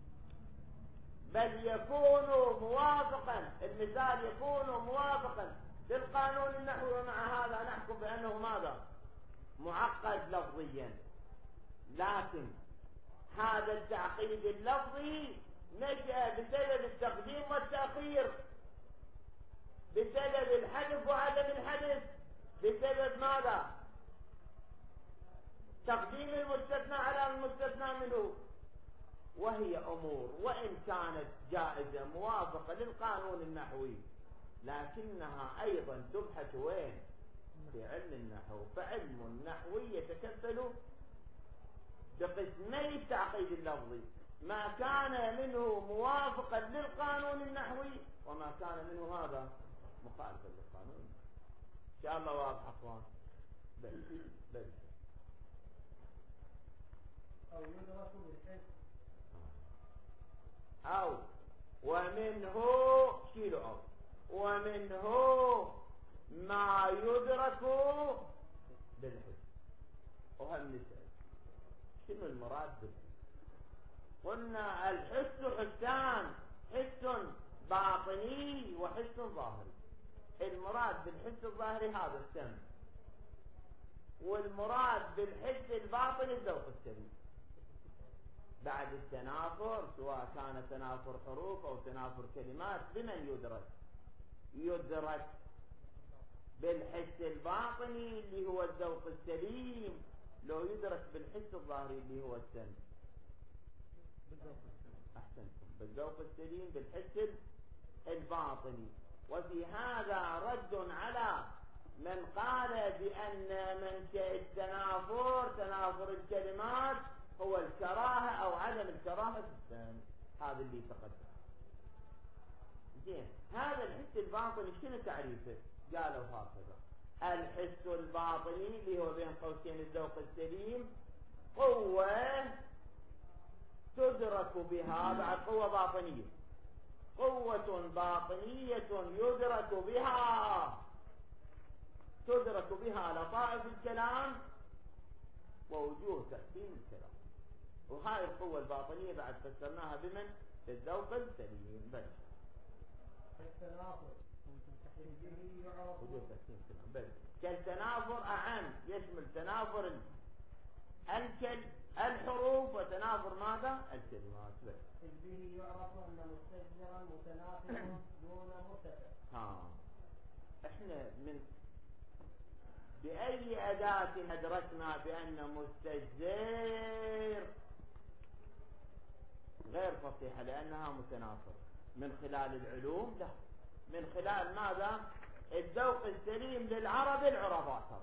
بل يكون موافقا، المثال يكون موافقا للقانون النحوي، ومع هذا نحكم بأنه ماذا؟ معقد لفظيا. لكن هذا التعقيد اللفظي نشأ بسبب التقديم والتأخير، بسبب الحذف وعدم الحذف، وهي أمور وإن كانت جائزة موافقة للقانون النحوي لكنها أيضا تبحث وين؟ في علم النحو. فعلم النحو يتكفل بقسمي التعقيد اللفظي: ما كان منه موافقا للقانون النحوي وما كان منه هذا مخالفا للقانون. إن شاء الله واضح أخوان؟ بل أو يدرك بالحس أو ومنه كيلو أو ومنه ما يدرك بالحس. وهم نسأل شنو المراد بالحس؟ قلنا الحس حسان: حس باطني وحس ظاهري. المراد بالحس الظاهري هذا السمع، والمراد بالحس الباطني الذوق السليم. بعد التنافر سواء كان تنافر حروف أو تنافر كلمات بمن يدرك؟ يدرك بالحس الباطني اللي هو الذوق السليم، لو يدرك بالحس الظاهري اللي هو السمع. أحسنتم، بالذوق السليم بالحس الباطني. وفي هذا رد على من قال بأن منشأ التنافر تنافر الكلمات هو الكراهة أو عدم الكراهة في السمع. هذا اللي تقدم. زين، هذا الحس الباطني شنو تعريفه؟ قالوا هكذا: الحس الباطني اللي هو بين قوسين الذوق السليم قوة تدرك بها، بعد قوة باطنية، قوة باطنية تدرك بها لطائف الكلام ووجوه تحسين الكلام. وهاي القوة الباطنية بعد فسرناها بمن؟ بالذوق السليم. بل التنافر به يعرف وجوه تحسين الكلام. بل كالتنافر أعم، يشمل تنافر الحروف وتنافر ماذا؟ الكلمات. بل به يعرف أن مستجزرا متنافر دون مرتفع. احنا بأي أداة أدركنا بأن مستجزر غير فصيحة لأنها متنافر؟ من خلال العلوم؟ لا، من خلال ماذا؟ الذوق السليم للعرب العرباء.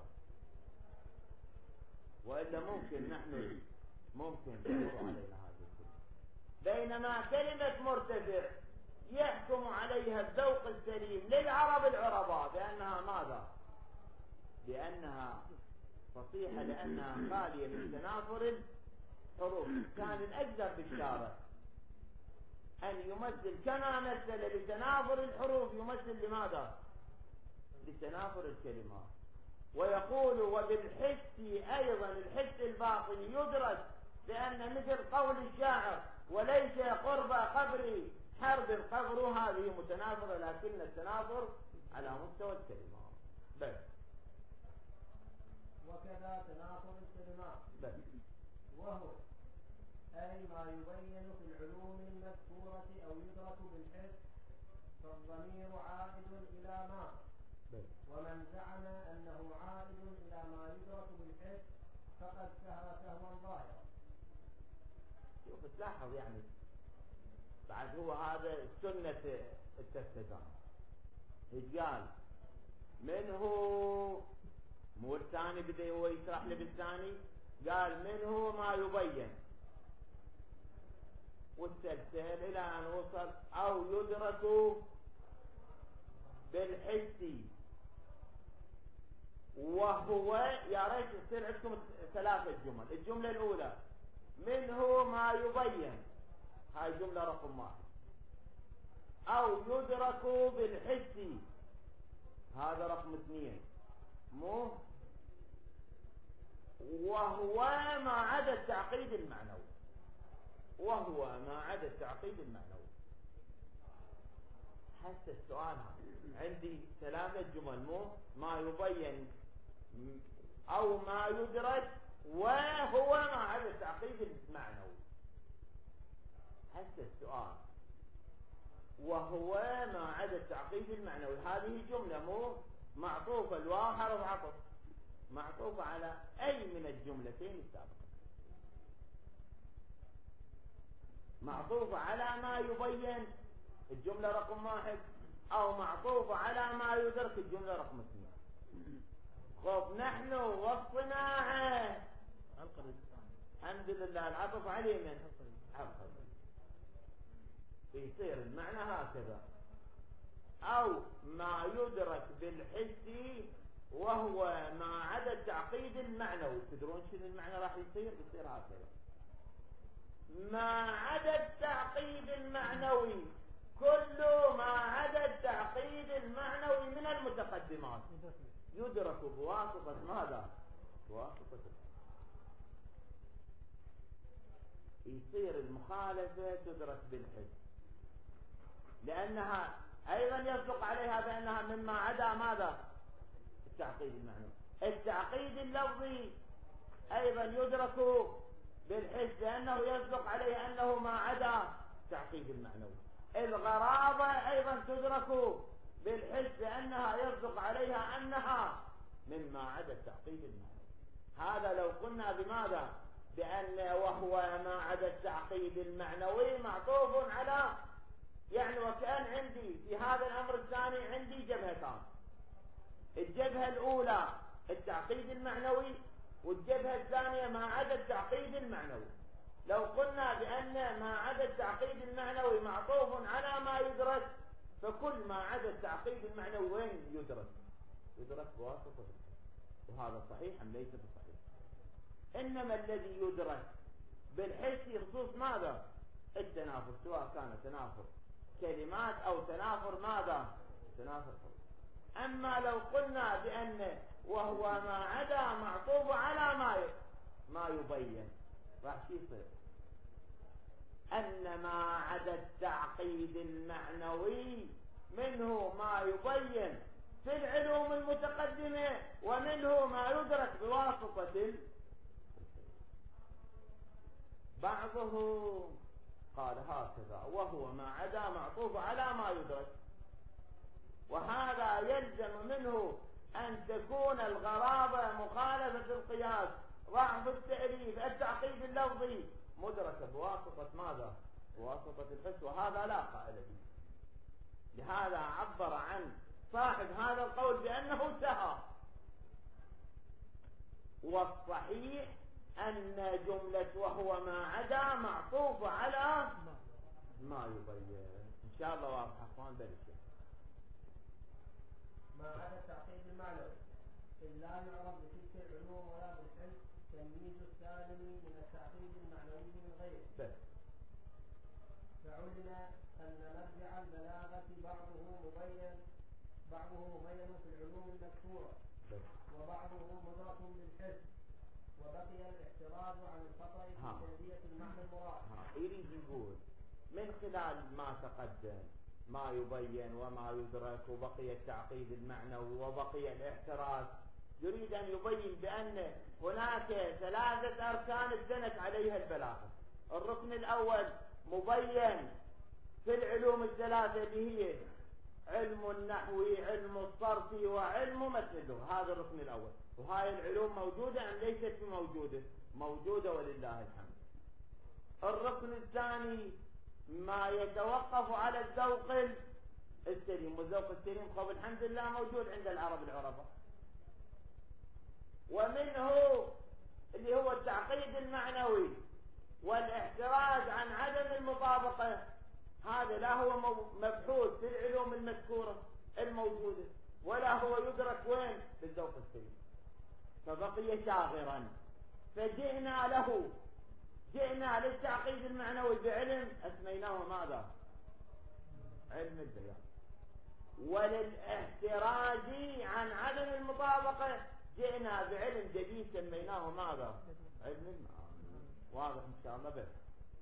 وإلا ممكن تمر علينا هذه الكلمة. بينما كلمة مرتفع يحكم عليها الذوق السليم للعرب العرباء بأنها ماذا؟ بأنها فصيحة لأنها خالية من تنافر الحروف. كان الأجدر بالشارع أن يمثل كما مثل لتنافر الحروف يمثل لماذا؟ لتنافر الكلمات. ويقول: وبالحس أيضا الحس الباطني يدرك بأن مثل قول الشاعر: وليس قرب قبري حرب القبر، هذه متنافرة لكن التنافر على مستوى الكلمات. بل وكذا تنافر الكلمات. بل وهو أي ما يبين في العلوم المذكورة أو يدرك بالحس، فالضمير عائد إلى ما. ومن زعم أنه عائد إلى ما يدرك بالحس فقد سهى سهوا ظاهرا. شوف تلاحظ يعني بعد هو هذا سنة التفتزان يتقال منه، مو الثاني بدأ هو يشرح لي بالثاني قال منه ما يبين، والسلسل إلى أن وصل أو يدرك بالحس. وهو يا ريت يصير عندكم 3 جمل. الجملة الأولى منه ما يبين، هاي جملة رقم 1. أو يدرك بالحس، هذا رقم 2. مو وهو ما عدا التعقيد المعنوي، وهو ما عدا التعقيد المعنوي. حتى السؤال عندي 3 جمل: مو ما يبين أو ما يدرك وهو ما عدا التعقيد المعنوي. حتى السؤال وهو ما عدا التعقيد المعنوي، هذه جملة مو معطوفة، الواو حرف عطف معطوفة على أي من الجملتين السابقة. معطوف على ما يبين الجملة رقم 1 أو معطوف على ما يدرك الجملة رقم 2. خب نحن والصناعة الحمد لله العطف عليه من عقد يصير المعنى هكذا. أو ما يدرك بالحس وهو ما عدا التعقيد المعنوي. تدرون شنو المعنى راح يصير هكذا ما عدا التعقيد المعنوي. كل ما عدا التعقيد المعنوي من المتقدمات يدرك بواسطة ماذا؟ بواسطة يصير المخالفة تدرك بالحس، لأنها أيضا يصدق عليها بأنها مما عدا ماذا؟ التعقيد المعنوي. التعقيد اللفظي أيضا يدرك بالحس لأنه يصدق عليه أنه ما عدا التعقيد المعنوي. الغرابة أيضا تدرك بالحس لأنها يصدق عليها أنها مما عدا التعقيد المعنوي. هذا لو قلنا بماذا؟ بأن وهو ما عدا التعقيد المعنوي معطوف على، يعني وكأن عندي في هذا الأمر الثاني عندي جبهتان. الجبهة الأولى التعقيد المعنوي والجبهة الثانية ما عدا التعقيد المعنوي. لو قلنا بأن ما عدا التعقيد المعنوي معطوف على ما يدرك، فكل ما عدا التعقيد المعنوي وين يدرك؟ يدرك بواسطة. وهذا صحيح أم ليس بصحيح؟ إنما الذي يدرك بالحس خصوص ماذا؟ التنافر، سواء كان تنافر كلمات أو تنافر ماذا؟ تنافر حروف. أما لو قلنا بأن وهو ما عدا معطوف على ما يبين، راح شو يصير؟ أن ما عدا التعقيد المعنوي منه ما يبين في العلوم المتقدمة ومنه ما يدرك بواسطة بعضه. قال هكذا وهو ما عدا معطوف على ما يدرك، وهذا يلزم منه أن تكون الغرابة مخالفة القياس ضعف التعريف التعقيد اللفظي مدركة بواسطة ماذا؟ بواسطة الحس، وهذا لا قائل به. لهذا عبر عن صاحب هذا القول بأنه سهى. والصحيح أن جملة وهو ما عدا معطوف على ما يبين. إن شاء الله واضح أخوان بلش. ما عدا التعقيد المعنوي إلا يعرف بتلك العلوم ولا بالحس تمييز السالم من التعقيد المعنوي من غيره. فعلم أن مرجع البلاغة بعضه مبين في العلوم المذكورة وبعضه مدرك بالحس، وبقي الاحتراز عن الخطأ في تأدية المعنى المراد. يريد يقول من خلال ما تقدم ما يبين وما يدرك وبقي التعقيد المعنوي وبقي الاحتراز، يريد أن يبين بأن هناك 3 أركان ادنت عليها البلاغة. الركن الأول مبين في العلوم 3 اللي هي علم النحو علم الصرف وعلم متن اللغة. هذا الركن الأول. وهاي العلوم موجودة أم ليست موجودة؟ موجودة ولله الحمد. الركن الثاني ما يتوقف على الذوق السليم، والذوق السليم خب الحمد لله موجود عند العرب العربة. ومنه اللي هو التعقيد المعنوي والاحتراز عن عدم المطابقة. هذا لا هو مبحوث في العلوم المذكورة الموجودة ولا هو يدرك وين؟ بالذوق السليم. فبقي شاغرا، جئنا للتعقيد المعنوي بعلم أسميناه ماذا؟ علم البيان. وللاحتراز عن عدم المطابقة جئنا بعلم جديد سميناه ماذا؟ علم المعاني. واضح إن شاء الله. بس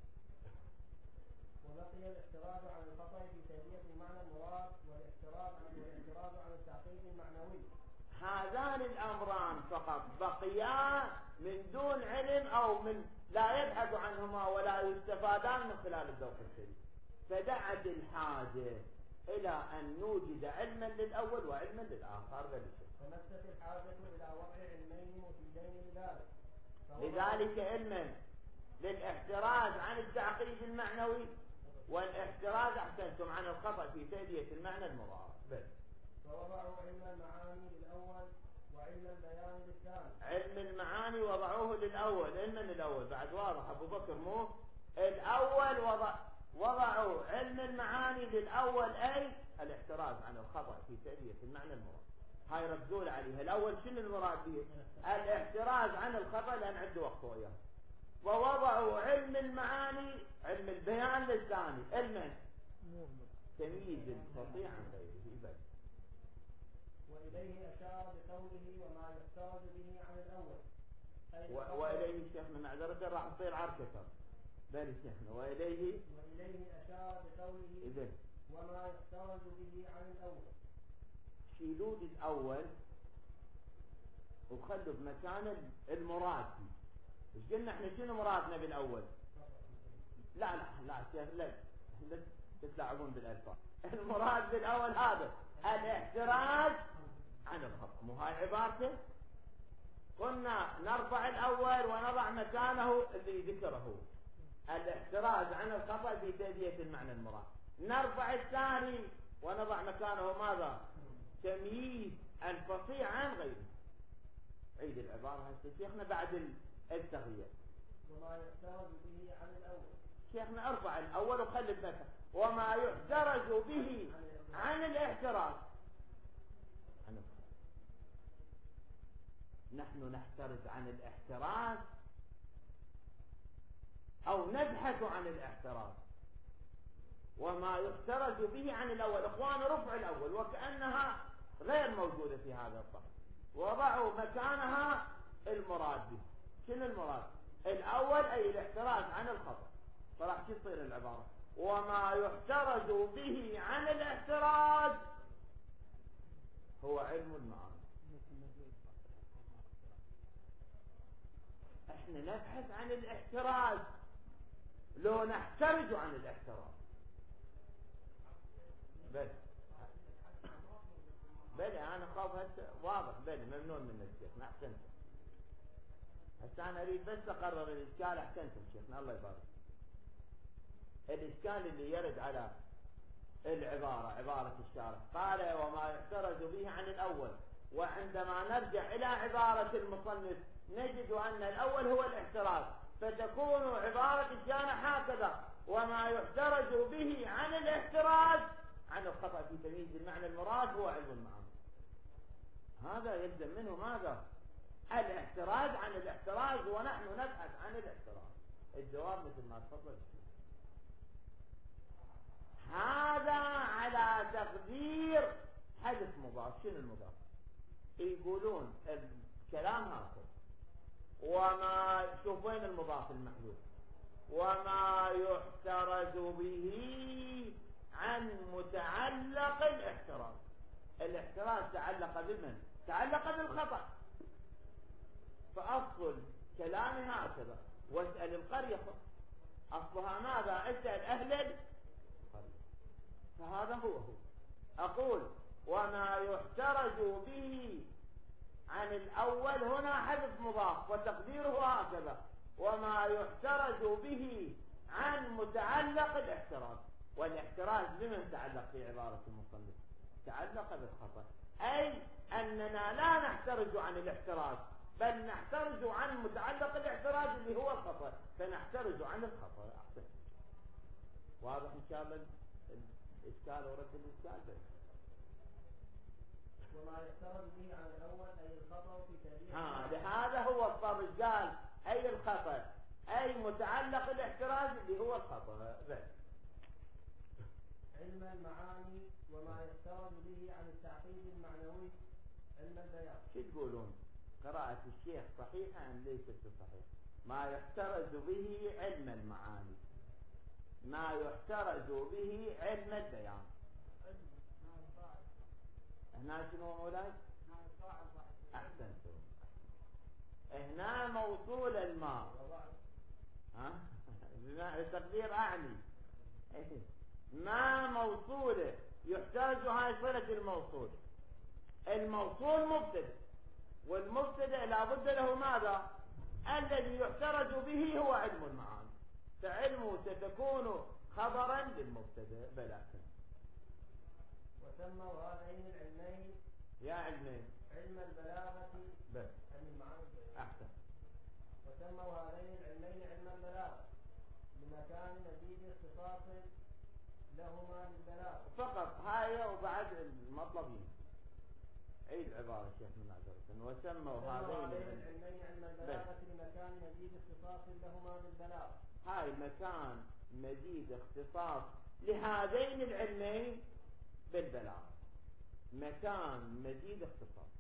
وبقي الاحتراز عن الخطأ في تأدية المعنى المراد والاحتراز عن التعقيد المعنوي. هذان الأمران فقط بقيا من دون علم أو من لا يبحث عنهما ولا يستفادان من خلال الذوق السليم. فدعت الحاجة إلى أن نوجد علما للأول وعلما للآخر. فمست الحاجة إلى وضع علمين مفيدين لذلك لذلك علما للاحتراز عن التعقيد المعنوي، والاحتراز أحسنتم عن الخطأ في تأدية المعنى المراد. بس فوضعوا علم المعاني للأول وعلم البيان للثاني. علم المعاني وضعوه للأول. علما الأول بعد واضح أبو بكر مو الأول وضعوا علم المعاني للأول، أي الاحتراز عن الخطأ في تأدية المعنى المراد. هاي ركزوا عليها. الأول شنو المراد به؟ الاحتراز عن الخطأ، لأن عنده وقت وياه. ووضعوا علم المعاني علم البيان للثاني، علما تمييز الفصيح عن غيره. بس وإليه أشار بقوله وما يحترز به عن الأول. وإليه شيخنا معذرة راح تصير عركة. بل شيخنا وإليه أشار بقوله إذن وما يحترز به عن الأول. شيلوا لي الأول وخلوا بمكان المراد فيه. ايش قلنا احنا شنو مرادنا بالأول؟ لا شيخ لا تتلاعبون بالألفاظ. المراد بالأول هذا الاحتراز عن الخطأ. مو هاي عبارته؟ قلنا نرفع الأول ونضع مكانه اللي ذكره الاحتراز عن الخطأ في تأدية المعنى المراد. نرفع الثاني ونضع مكانه ماذا؟ تمييز الفصيح عن غيره. عيد العبارة هسه شيخنا بعد التغيير. وما يحترز به عن الأول. شيخنا ارفع الأول وخلي المكان وما يحترز به عن الاحتراز عن الخطأ. نحن نحترز عن الاحتراز أو نبحث عن الاحتراز. وما يحترز به عن الأول. إخوان رفع الأول وكأنها غير موجودة في هذا الطرف، وضعوا مكانها المراد به. شنو المراد؟ الأول أي الاحتراز عن الخطأ. فراح تصير العبارة وما يحترز به عن الاحتراز هو علم المعاني. احنا نبحث عن الاحتراز لو نحترز عن الاحتراز. بلى انا خاف هسه واضح. بلى ممنون من الشيخ. احسنت. هسه انا اريد بس اقرر الاشكال. احسنتم شيخنا الله يبارك. الاشكال اللي يرد على العبارة عبارة الشارح قال وما يحترز به عن الأول، وعندما نرجع إلى عبارة المصنف نجد أن الأول هو الاحتراز، فتكون عبارة الشارح هكذا وما يحترز به عن الاحتراز عن الخطأ في تمييز المعنى المراد هو علم المعاني. هذا يلزم منه ماذا؟ الاحتراز عن الاحتراز، ونحن نبحث عن الاحتراز. الجواب مثل ما تفضل. هذا على تقدير حذف مضاف. شنو المضاف؟ يقولون الكلام هكذا وما شوف وين المضاف المحذوف وما يحترز به عن متعلق الاحتراز. الاحتراز تعلق بمن؟ تعلق بالخطأ. فأصل كلامي هكذا واسأل القرية. أصلها ماذا؟ اسأل أهل القرية. فهذا هو أقول وما يحترز به عن الأول هنا حذف مضاف وتقديره هكذا وما يحترز به عن متعلق الاحتراز. والاحتراز بمن تعلق في عبارة المصنف؟ تعلق بالخطأ، أي أننا لا نحترز عن الاحتراز بل نحترز عن متعلق الاحتراز اللي هو الخطأ، فنحترز عن الخطأ. أحسن. واضح إن شاء الله الإشكال ورد الإشكال بس. وما يحترز به عن الأول أي الخطأ في تأدية. لهذا هو الطرد قال أي الخطأ أي متعلق الاحتراز اللي هو الخطأ بس. علم المعاني وما يحترز به عن التعقيد المعنوي علم البيان. شو تقولون؟ قراءة الشيخ صحيحة أم ليست صحيحة؟ ما يحترز به علم المعاني، ما يحترز به علم البيان. هنا شنو مولاي؟ أحسنتم. هنا موصول الماء بتقدير أعني ما موصوله يحتاج هاي صلة الموصول. الموصول مبتدأ والمبتدأ لابد له ماذا؟ الذي يحترز به هو علم المعاني، فعلمه ستكون خبرا للمبتدا. بلى. وسموا هذين العلمين يا علمين علم البلاغة بس علم المعاني أحسن. وسموا هذين العلمين علم البلاغة لمكان مزيد اختصاص لهما للبلاغة فقط هاي وبعد المطلبين. عيد العبارة شيخ من معذرة. وسموا هذين العلمين علم البلاغة لمكان مزيد اختصاص لهما للبلاغة. هاي مكان مزيد اختصاص لهذين العلمين بالبلاغة. مكان مزيد اختصاص.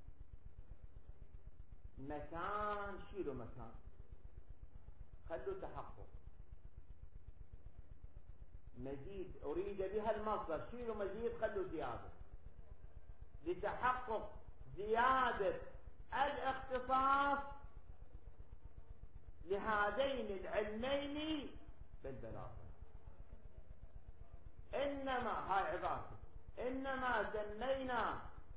مكان شيلوا مكان خلوا تحقق. مزيد أريد بها المصدر، شيلوا مزيد خلوا زيادة لتحقق زيادة الاختصاص لهذين العلمين بالبلاغة. إنما هاي عبارة إنما سمينا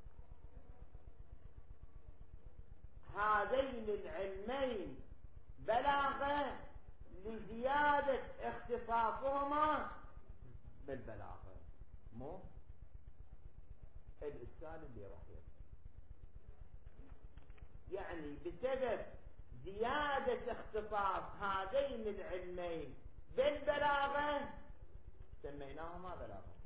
هذين العلمين بلاغة لزيادة اختصاصهما بالبلاغة، مو الإشكال اللي راح يصير. يعني بسبب زيادة اختصاص هذين العلمين بالبلاغة سميناهما بلاغة.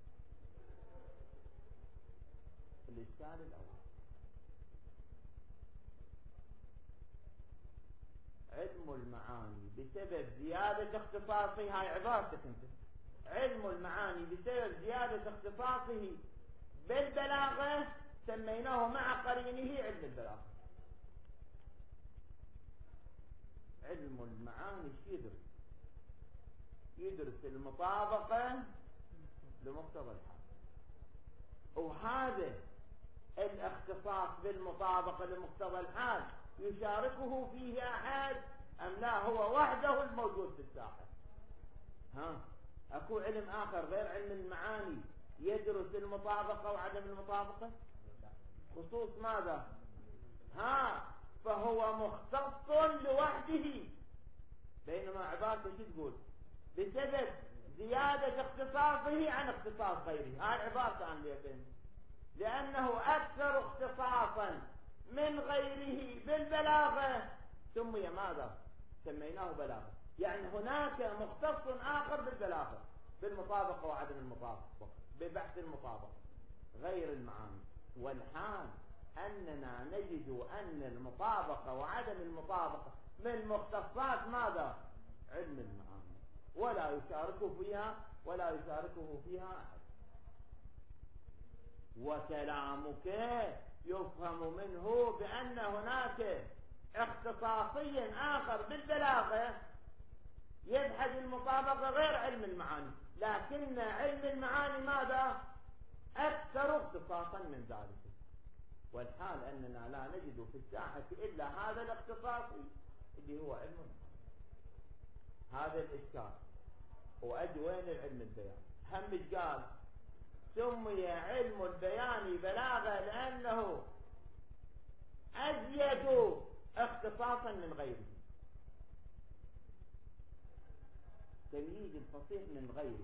الإشكال الأول علم المعاني بسبب زيادة اختصاصه، هاي عبارتك انت، علم المعاني بسبب زيادة اختصاصه بالبلاغة سميناه مع قرينه علم البلاغة. علم المعاني يدرس المطابقة لمقتضى الحال، وهذا الاختصاص بالمطابقة لمقتضى الحال يشاركه فيه أحد أم لا هو وحده الموجود في الساحة؟ أكو علم آخر غير علم المعاني يدرس المطابقة وعدم المطابقة؟ خصوص ماذا؟ فهو مختص لوحده. بينما عبارته شو تقول؟ بسبب زيادة اختصاصه عن اختصاص غيره. هاي عبارته عن اليقين، لأنه أكثر اختصاصا من غيره بالبلاغة سمي ماذا؟ سميناه بلاغة. يعني هناك مختص آخر بالبلاغة بالمطابقة وعدم المطابقة ببحث المطابقة غير المعاني. والحال أننا نجد أن المطابقة وعدم المطابقة من مختصات ماذا؟ علم المعاني، ولا يشاركه فيها أحد. وكلامك يفهم منه بأن هناك اختصاصي آخر بالبلاغة يبحث المطابقة غير علم المعاني، لكن علم المعاني ماذا؟ أكثر اختصاصا من ذلك. والحال أننا لا نجد في الساحة إلا هذا الاختصاصي اللي هو علم المعاني. هذا الإشكال. وأجي وين العلم البيان؟ هم قال سمي علم البيان بلاغة لأنه أزيد اختصاصا من غيره. تمييز الفصيح من غيره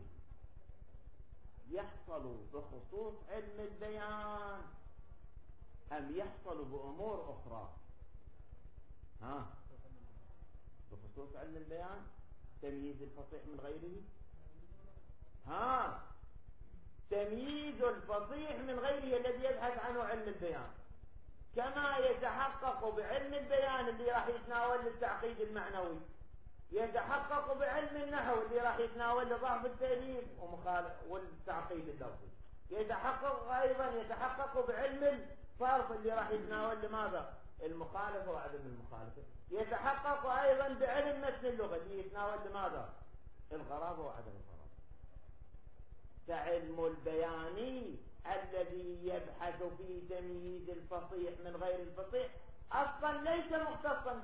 يحصل بخصوص علم البيان أم يحصل بأمور أخرى؟ بخصوص علم البيان تمييز الفصيح من غيره. تمييز الفصيح من غيره الذي يبحث عنه علم البيان، كما يتحقق بعلم البيان اللي راح يتناول التعقيد المعنوي، يتحقق بعلم النحو اللي راح يتناول ضعف التأليف والتعقيد اللفظي، يتحقق بعلم الصرف اللي راح يتناول لماذا؟ المخالفة وعدم المخالفة. يتحقق أيضا بعلم متن اللغة اللي يتناول لماذا؟ الغرابة وعدم الغرابة. فعلم البيان الذي يبحث في تمييز الفصيح من غير الفصيح أصلا ليس مختصا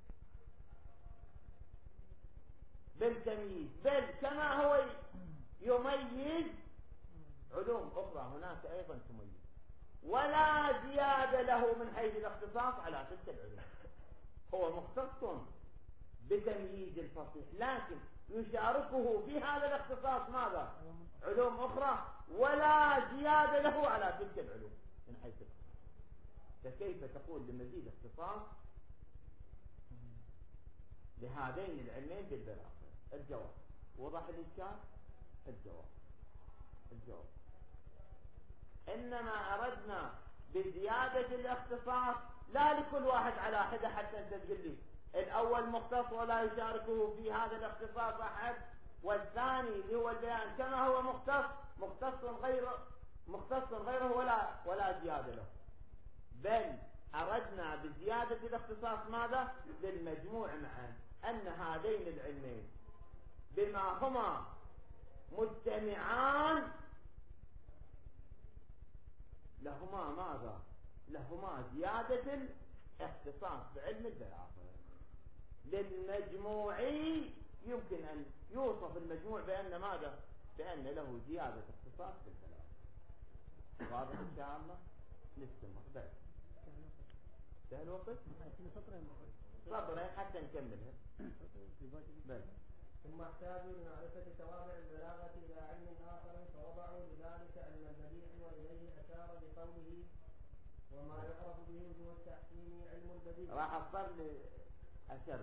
بالتمييز، بل كما هو يميز علوم أخرى هناك أيضا تميز، ولا زيادة له من حيث الاختصاص على تلك العلوم. هو مختص بتمييز الفصيح، لكن يشاركه في هذا الاختصاص ماذا؟ علوم أخرى، ولا زيادة له على تلك العلوم من حيث الاختصاص. فكيف تقول لمزيد اختصاص لهذين العلمين بالبلاغة؟ الجواب وضح الإشكال. الجواب إنما أردنا بزيادة الاختصاص لا لكل واحد على حدة، حتى أنت تقول لي الأول مختص ولا يشاركه في هذا الاختصاص أحد، والثاني اللي هو البيان كما هو مختص غيره ولا زيادة له. بل أردنا بزيادة الاختصاص ماذا؟ للمجموع معا، أن هذين العلمين بما هما مجتمعان لهما ماذا؟ لهما زيادة الاختصاص بعلم البلاغة. للمجموعي يمكن أن يوصف المجموع بأن ماذا؟ بأن له زيادة اختصاص في البلاغة. واضح إن شاء الله؟ نستمر بس سهل وقت صبرين حتى نكملها بس. ثم احتاجوا لمعرفة توابع البلاغة إلى علم آخر، فوضعوا لذلك علم البديع، وإليه أشار بقوله وما يعرف به وجوه التحسين علم البديع. راح أصبر لي أشرب.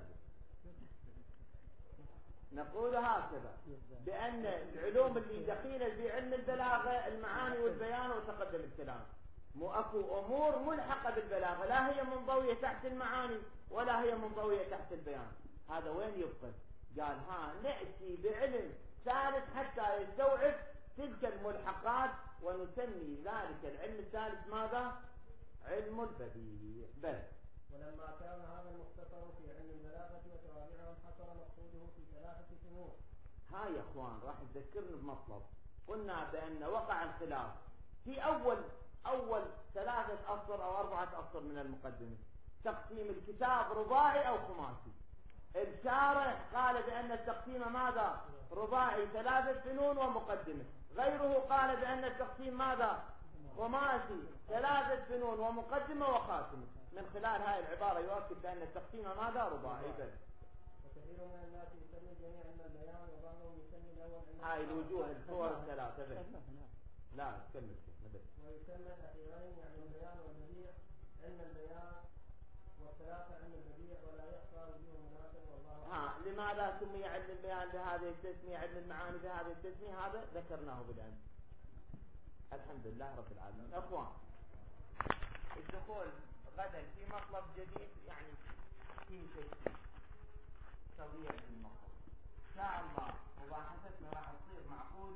نقول هكذا بأن العلوم اللي دخيلة في علم البلاغة المعاني والبيان وتقدم الكلام، مو أكو أمور ملحقة بالبلاغة، لا هي منضوية تحت المعاني ولا هي منضوية تحت البيان. هذا وين يبقى؟ قال نأتي بعلم ثالث حتى يستوعب تلك الملحقات، ونسمي ذلك العلم الثالث ماذا؟ علم البديع. بل ولما كان هذا المختصر في علم البلاغة وتوابعه حصر مقصوده في 3 فنون. هاي يا اخوان راح تذكرني بمطلب قلنا بأن وقع الخلاف في أول 3 أسطر أو 4 أسطر من المقدمة، تقسيم الكتاب رباعي أو خماسي. الشارح قال بأن التقسيم ماذا؟ رباعي 3 فنون ومقدمة. غيره قال بأن التقسيم ماذا؟ خماسي 3 فنون ومقدمة وخاتمة. من خلال هاي العبارة يؤكد بأن التقسيم ماذا؟ رباعي. وكثير من الناس يسمي الجميع علم البيان، وبعضهم يسمي الأول هاي الوجوه الصور 3 بس. لا كمل بس. ويسمى الأخيرين يعني البيان والبديع علم البيان، والثلاثة علم البديع، ولا يخفى وجوه مناسب. والله لماذا سمي علم البيان بهذه التسمية، علم المعاني بهذه التسمية؟ هذا ذكرناه بالأمس. الحمد لله رب العالمين. أخوان الدخول غدا في مطلب جديد يعني